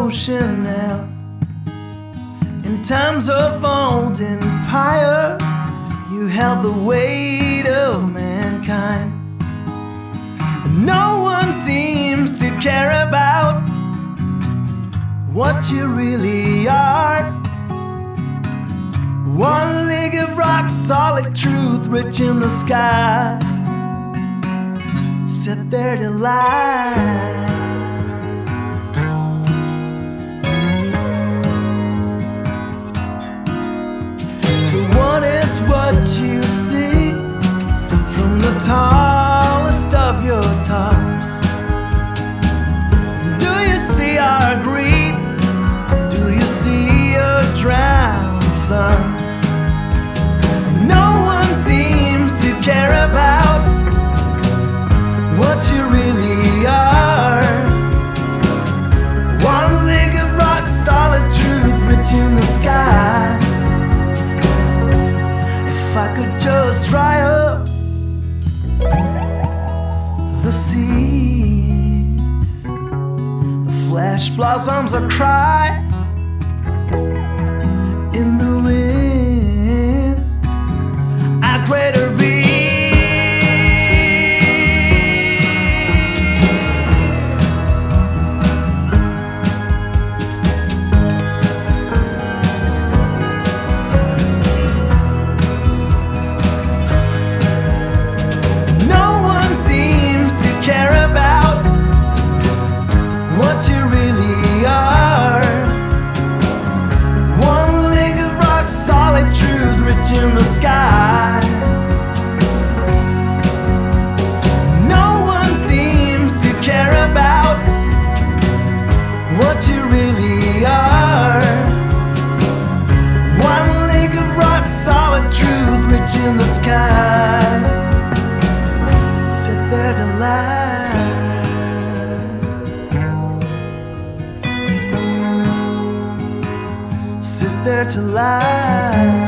emotional. In times of old empire, you held the weight of mankind. No one seems to care about what you really are. One leg of rock solid truth, rich in the sky, set there to lie. So what is what you see from the tallest of your tops? Do you see our greed? Do you see your drowned sons? No one seems to care about what you really are. One leg of rock solid truth, rich in the sky. If I could just dry up the seas, the flesh blossoms a cry in the wind. I'd greater be. What you really are. One leg of rock solid truth, rich in the sky. No one seems to care about what you really are. One leg of rock solid truth, rich in the sky. Sit there to lie. Sit there to lie.